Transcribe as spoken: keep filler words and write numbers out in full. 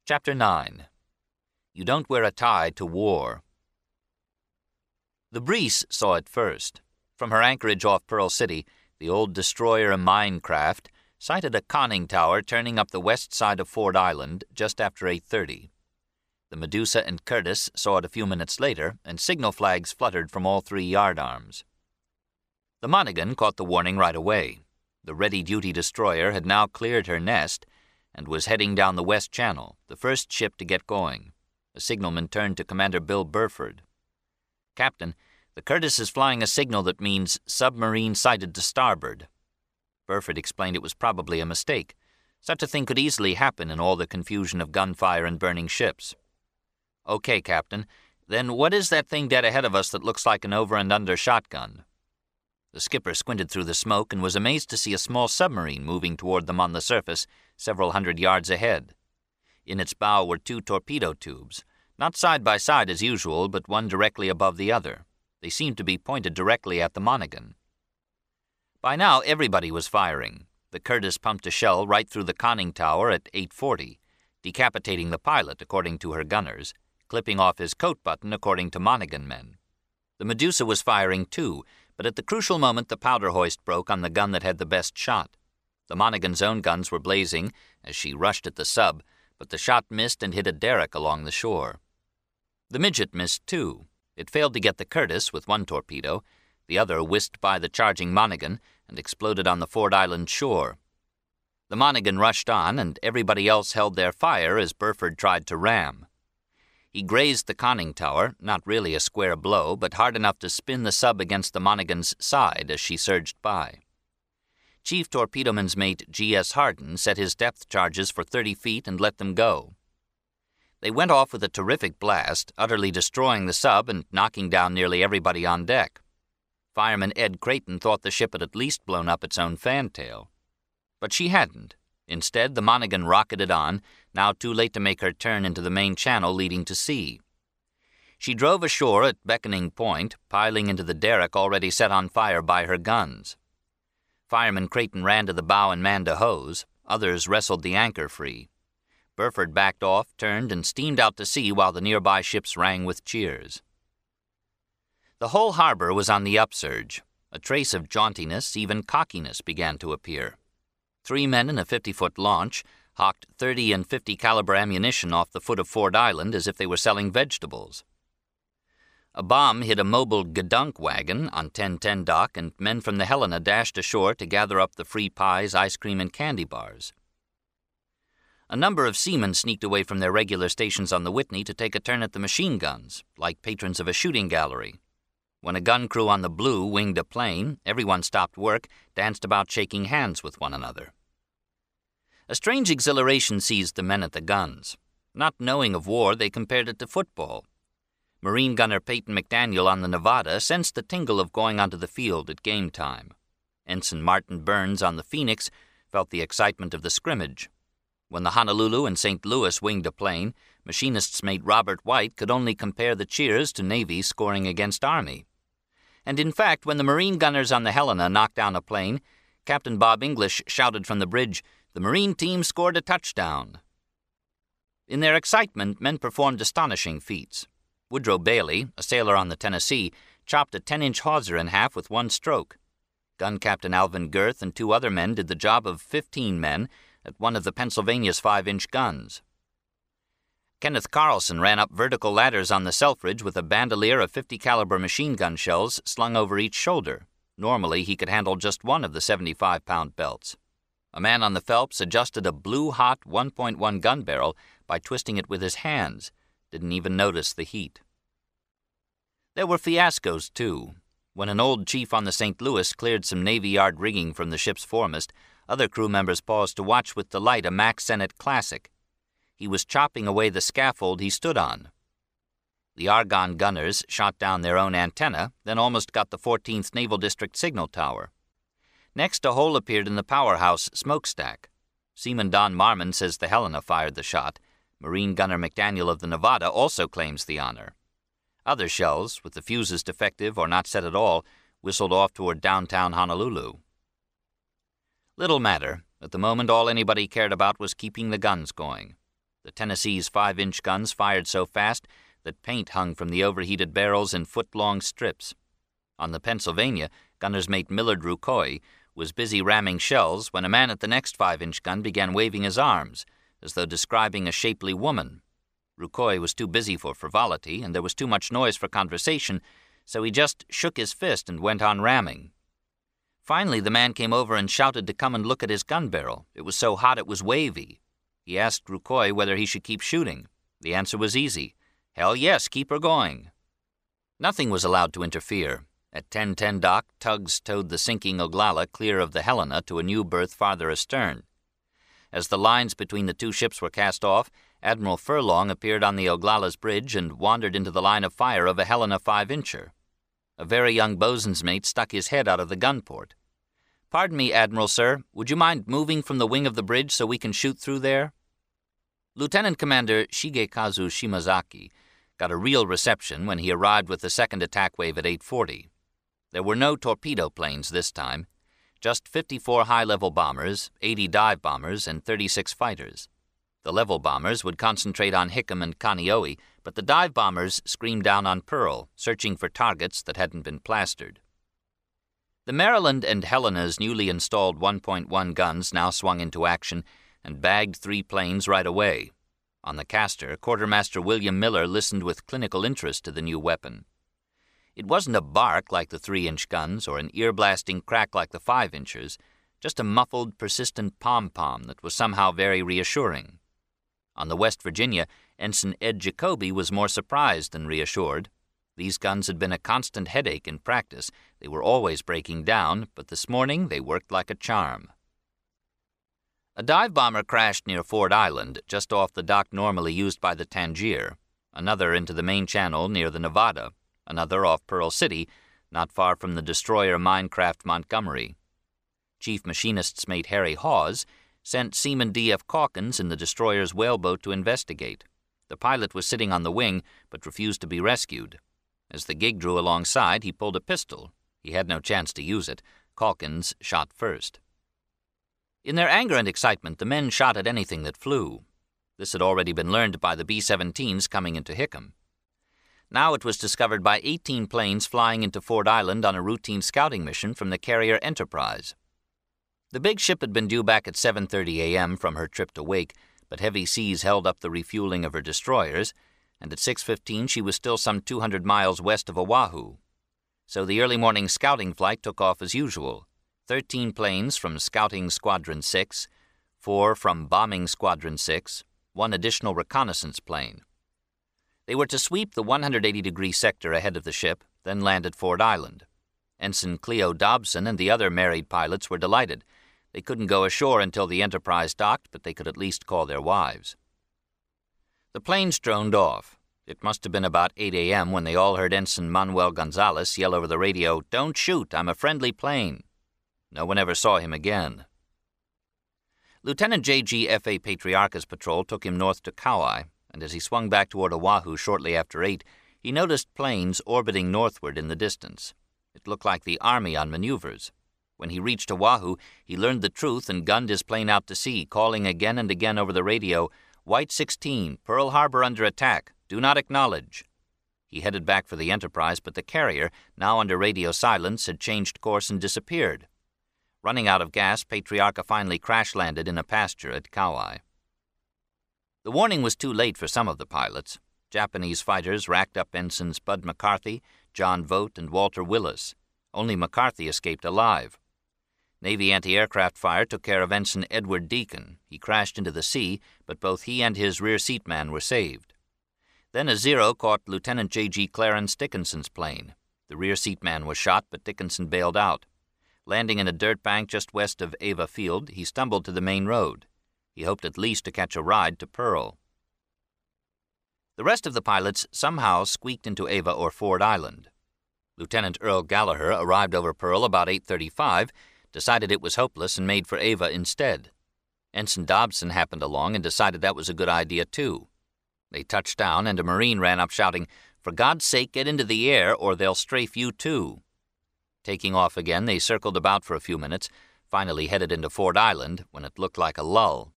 Chapter nine. You Don't Wear a Tie to War. The Breeze saw it first. From her anchorage off Pearl City, the old destroyer Minecraft sighted a conning tower turning up the west side of Ford Island just after eight thirty. The Medusa and Curtis saw it a few minutes later, and signal flags fluttered from all three yardarms. The Monaghan caught the warning right away. The ready-duty destroyer had now cleared her nest and was heading down the West Channel, the first ship to get going. The signalman turned to Commander Bill Burford. "Captain, the Curtis is flying a signal that means submarine sighted to starboard." Burford explained it was probably a mistake. Such a thing could easily happen in all the confusion of gunfire and burning ships. "Okay, Captain. Then what is that thing dead ahead of us that looks like an over-and-under shotgun?" The skipper squinted through the smoke and was amazed to see a small submarine moving toward them on the surface several hundred yards ahead. In its bow were two torpedo tubes, not side by side as usual, but one directly above the other. They seemed to be pointed directly at the Monaghan. By now, everybody was firing. The Curtis pumped a shell right through the conning tower at eight forty, decapitating the pilot, according to her gunners, clipping off his coat button, according to Monaghan men. The Medusa was firing too, but at the crucial moment the powder hoist broke on the gun that had the best shot. The Monaghan's own guns were blazing as she rushed at the sub, but the shot missed and hit a derrick along the shore. The Midget missed too. It failed to get the Curtis with one torpedo. The other whisked by the charging Monaghan and exploded on the Ford Island shore. The Monaghan rushed on, and everybody else held their fire as Burford tried to ram. He grazed the conning tower, not really a square blow, but hard enough to spin the sub against the Monaghan's side as she surged by. Chief Torpedoman's mate G S Hardin set his depth charges for thirty feet and let them go. They went off with a terrific blast, utterly destroying the sub and knocking down nearly everybody on deck. Fireman Ed Creighton thought the ship had at least blown up its own fantail. But she hadn't. Instead, the Monaghan rocketed on, now too late to make her turn into the main channel leading to sea. She drove ashore at Beckoning Point, piling into the derrick already set on fire by her guns. Fireman Creighton ran to the bow and manned a hose. Others wrestled the anchor free. Burford backed off, turned, and steamed out to sea while the nearby ships rang with cheers. The whole harbor was on the upsurge. A trace of jauntiness, even cockiness, began to appear. Three men in a fifty-foot launch hawked thirty and fifty caliber ammunition off the foot of Ford Island as if they were selling vegetables. A bomb hit a mobile Gedunk wagon on ten ten dock, and men from the Helena dashed ashore to gather up the free pies, ice cream, and candy bars. A number of seamen sneaked away from their regular stations on the Whitney to take a turn at the machine guns, like patrons of a shooting gallery. When a gun crew on the Blue winged a plane, everyone stopped work, danced about shaking hands with one another. A strange exhilaration seized the men at the guns. Not knowing of war, they compared it to football. Marine gunner Peyton McDaniel on the Nevada sensed the tingle of going onto the field at game time. Ensign Martin Burns on the Phoenix felt the excitement of the scrimmage. When the Honolulu and Saint Louis winged a plane, machinist's mate Robert White could only compare the cheers to Navy scoring against Army. And in fact, when the Marine gunners on the Helena knocked down a plane, Captain Bob English shouted from the bridge, "The Marine team scored a touchdown." In their excitement, men performed astonishing feats. Woodrow Bailey, a sailor on the Tennessee, chopped a ten-inch hawser in half with one stroke. Gun Captain Alvin Girth and two other men did the job of fifteen men at one of the Pennsylvania's five-inch guns. Kenneth Carlson ran up vertical ladders on the Selfridge with a bandolier of fifty caliber machine gun shells slung over each shoulder. Normally, he could handle just one of the seventy-five pound belts. A man on the Phelps adjusted a blue-hot one point one gun barrel by twisting it with his hands, didn't even notice the heat. There were fiascos, too. When an old chief on the Saint Louis cleared some Navy Yard rigging from the ship's foremast, other crew members paused to watch with delight a Mack Sennett classic. He was chopping away the scaffold he stood on. The Argonne gunners shot down their own antenna, then almost got the fourteenth Naval District signal tower. Next, a hole appeared in the powerhouse smokestack. Seaman Don Marmon says the Helena fired the shot. Marine gunner McDaniel of the Nevada also claims the honor. Other shells, with the fuses defective or not set at all, whistled off toward downtown Honolulu. Little matter. At the moment, all anybody cared about was keeping the guns going. The Tennessee's five-inch guns fired so fast that paint hung from the overheated barrels in foot-long strips. On the Pennsylvania, gunner's mate Millard Rucoy was busy ramming shells when a man at the next five-inch gun began waving his arms, as though describing a shapely woman. Rucoy was too busy for frivolity, and there was too much noise for conversation, so he just shook his fist and went on ramming. Finally, the man came over and shouted to come and look at his gun barrel. It was so hot it was wavy. He asked Rucoy whether he should keep shooting. The answer was easy. Hell yes, keep her going. Nothing was allowed to interfere. At ten ten dock, tugs towed the sinking Oglala clear of the Helena to a new berth farther astern. As the lines between the two ships were cast off, Admiral Furlong appeared on the Oglala's bridge and wandered into the line of fire of a Helena five-incher. A very young bosun's mate stuck his head out of the gun port. "Pardon me, Admiral, sir. Would you mind moving from the wing of the bridge so we can shoot through there?" Lieutenant Commander Shigekazu Shimazaki got a real reception when he arrived with the second attack wave at eight forty. There were no torpedo planes this time, just fifty-four high-level bombers, eighty dive bombers, and thirty-six fighters. The level bombers would concentrate on Hickam and Kaneohe, but the dive bombers screamed down on Pearl, searching for targets that hadn't been plastered. The Maryland and Helena's newly installed one point one guns now swung into action and bagged three planes right away. On the caster, Quartermaster William Miller listened with clinical interest to the new weapon. It wasn't a bark like the three-inch guns or an ear-blasting crack like the five-inchers, just a muffled, persistent pom-pom that was somehow very reassuring. On the West Virginia, Ensign Ed Jacoby was more surprised than reassured. These guns had been a constant headache in practice. They were always breaking down, but this morning they worked like a charm. A dive bomber crashed near Ford Island, just off the dock normally used by the Tangier, another into the main channel near the Nevada, another off Pearl City, not far from the destroyer Minecraft Montgomery. Chief Machinist's mate Harry Hawes sent Seaman D F Calkins in the destroyer's whaleboat to investigate. The pilot was sitting on the wing, but refused to be rescued. As the gig drew alongside, he pulled a pistol. He had no chance to use it. Calkins shot first. In their anger and excitement, the men shot at anything that flew. This had already been learned by the B seventeens coming into Hickam. Now it was discovered by eighteen planes flying into Ford Island on a routine scouting mission from the carrier Enterprise. The big ship had been due back at seven thirty a.m. from her trip to Wake, but heavy seas held up the refueling of her destroyers, and at six fifteen she was still some two hundred miles west of Oahu. So the early morning scouting flight took off as usual. Thirteen planes from Scouting Squadron six, four from Bombing Squadron six, one additional reconnaissance plane. They were to sweep the one hundred eighty degree sector ahead of the ship, then land at Ford Island. Ensign Cleo Dobson and the other married pilots were delighted. They couldn't go ashore until the Enterprise docked, but they could at least call their wives. The planes droned off. It must have been about eight a.m. when they all heard Ensign Manuel Gonzalez yell over the radio, "Don't shoot, I'm a friendly plane." No one ever saw him again. Lieutenant J G F A Patriarchus patrol took him north to Kauai, and as he swung back toward Oahu shortly after eight, he noticed planes orbiting northward in the distance. It looked like the Army on maneuvers. When he reached Oahu, he learned the truth and gunned his plane out to sea, calling again and again over the radio, "White sixteen, Pearl Harbor under attack. Do not acknowledge." He headed back for the Enterprise, but the carrier, now under radio silence, had changed course and disappeared. Running out of gas, Patriarcha finally crash-landed in a pasture at Kauai. The warning was too late for some of the pilots. Japanese fighters racked up Ensigns Bud McCarthy, John Vogt, and Walter Willis. Only McCarthy escaped alive. Navy anti-aircraft fire took care of Ensign Edward Deacon. He crashed into the sea, but both he and his rear seat man were saved. Then a Zero caught Lieutenant J G Clarence Dickinson's plane. The rear seat man was shot, but Dickinson bailed out. Landing in a dirt bank just west of Ava Field, he stumbled to the main road. He hoped at least to catch a ride to Pearl. The rest of the pilots somehow squeaked into Ava or Ford Island. Lieutenant Earl Gallagher arrived over Pearl about eight thirty-five, decided it was hopeless, and made for Ava instead. Ensign Dobson happened along and decided that was a good idea, too. They touched down, and a Marine ran up shouting, "For God's sake, get into the air, or they'll strafe you, too." Taking off again, they circled about for a few minutes, finally headed into Ford Island when it looked like a lull.